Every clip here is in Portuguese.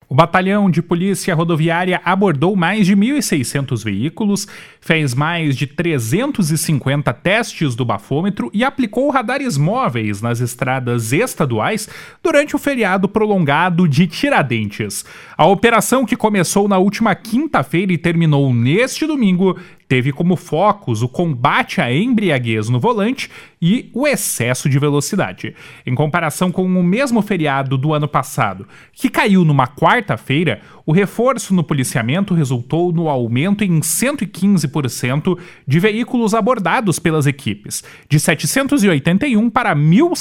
O Batalhão de Polícia Rodoviária abordou mais de 1.600 veículos, fez mais de 350 testes do bafômetro e aplicou radares móveis nas estradas estaduais durante o feriado prolongado de Tiradentes. A operação, que começou na última quinta-feira e terminou neste domingo, teve como focos o combate à embriaguez no volante e o excesso de velocidade. Em comparação com o mesmo feriado do ano passado, que caiu numa quarta-feira, o reforço no policiamento resultou no aumento em 115% de veículos abordados pelas equipes, de 781 para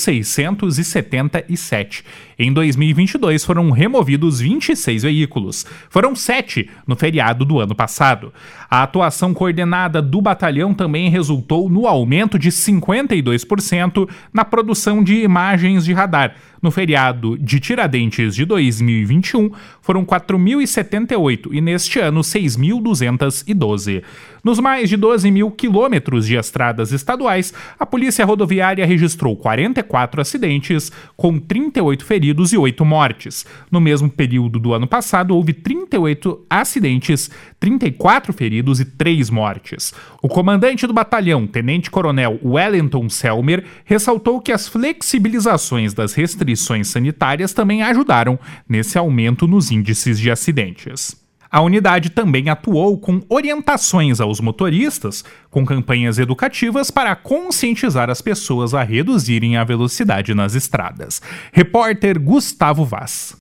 1.677. Em 2022 foram removidos 26 veículos. Foram 7 no feriado do ano passado. A atuação coordenada do batalhão também resultou no aumento de 52% na produção de imagens de radar. No feriado de Tiradentes de 2021, foram 4.078 e neste ano 6.212. Nos mais de 12 mil quilômetros de estradas estaduais, a Polícia Rodoviária registrou 44 acidentes, com 38 feridos e 8 mortes. No mesmo período do ano passado, houve 38 acidentes, 34 feridos e 3 mortes. O comandante do batalhão, Tenente-Coronel Wellington Selmer, ressaltou que as flexibilizações das restrições sanitárias também ajudaram nesse aumento nos índices de acidentes. A unidade também atuou com orientações aos motoristas, com campanhas educativas para conscientizar as pessoas a reduzirem a velocidade nas estradas. Repórter Gustavo Vaz.